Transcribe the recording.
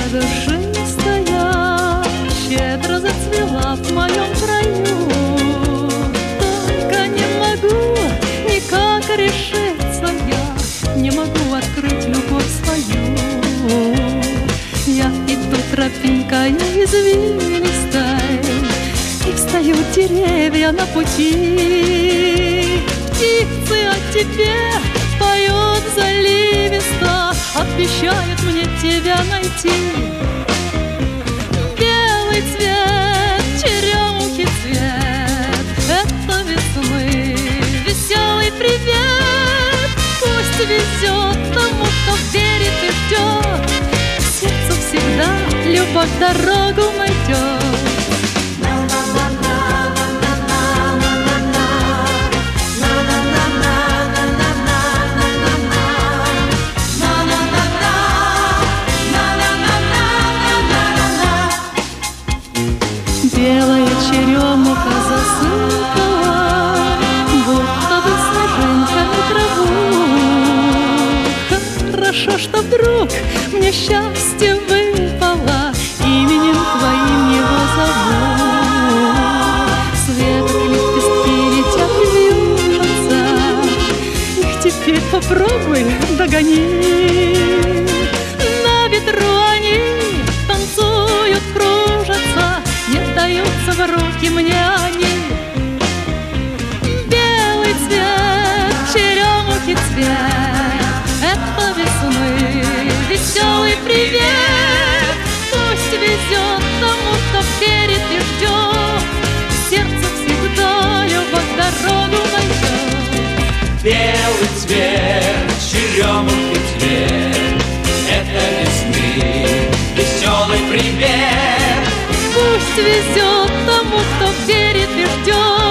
душистая щедро зацвела в моем краю. Только не могу никак решиться я, не могу открыть любовь свою. Я иду тропинкой извилистой, и встают деревья на пути. Птицы о тебе поют заливисто, обещают мне тебя найти. Белый цвет, черемухи цвет, это весны веселый привет. Пусть везет тому, кто верит и ждет, к сердцу всегда любовь дорогу найдет. Белая черемуха засыпала, будто бы снежинками траву. Хорошо, что вдруг мне счастье выпало, именем твоим его зову. Светлые лепестки летят и вьются, их теперь попробуй догони. На ветру они танцуют, кружатся, не даются в руки мне они. Белый цвет, черемухи цвет, это весны веселый привет. Пусть везет тому, кто верит и ждет, к сердцу всегда любовь дорогу найдет. Белый цвет, черемухи цвет, это весны веселый привет. Пусть везет тому, кто верит и ждет,